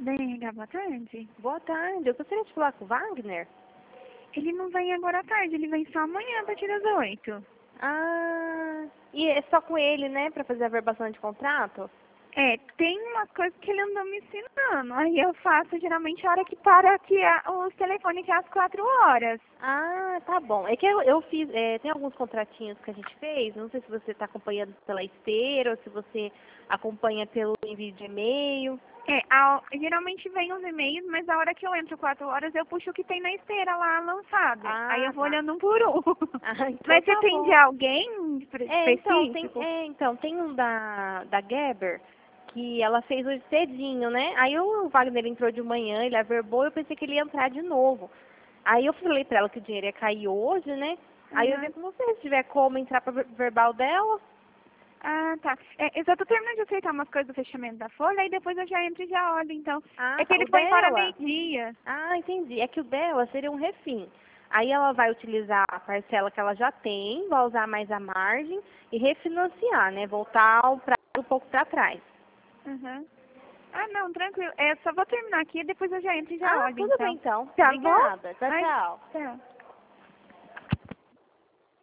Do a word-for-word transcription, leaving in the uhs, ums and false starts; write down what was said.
D R H, boa tarde. Boa tarde, eu gostaria de falar com o Wagner. Ele não vem agora à tarde, ele vem só amanhã a partir das oito. Ah, e é só com ele, né, pra fazer a verbação de contrato? É, tem umas coisas que ele andou me ensinando. Aí eu faço geralmente a hora que para aqui a, os telefones, que é às quatro horas. Ah, tá bom. É que eu, eu fiz, é, tem alguns contratinhos que a gente fez, não sei se você está acompanhando pela esteira ou se você acompanha pelo envio de e-mail. É, a, geralmente vem os e-mails, mas a hora que eu entro quatro horas eu puxo o que tem na esteira lá lançado. Aí eu Ah, vou tá. olhando um por um. Ah, então Mas você tá tem de bom. alguém pre- É, então, tem, específico? é, então, tem um da, da Geber, que ela fez hoje cedinho, né? Aí o Wagner entrou de manhã, ele averbou, eu pensei que ele ia entrar de novo. Aí eu falei pra ela que o dinheiro ia cair hoje, né? Aí eu vi Uhum. com você, se tiver como entrar pra ver- verbal dela. Ah, tá. É, eu só tô terminando de aceitar umas coisas do fechamento da folha, aí depois eu já entro e já olho, então. Ah, É que tá. ele O foi embora dela? meio-dia. Ah, entendi. É que o dela seria um refim. Aí ela vai utilizar a parcela que ela já tem, vai usar mais a margem e refinanciar, né? Voltar um, pra, um pouco pra trás. Uhum. Ah, não, tranquilo. É, só vou terminar aqui e depois eu já entro e já Ah, olho, tudo bem então. então. Tá bom? Obrigada. Tchau, Ai, tchau. tchau.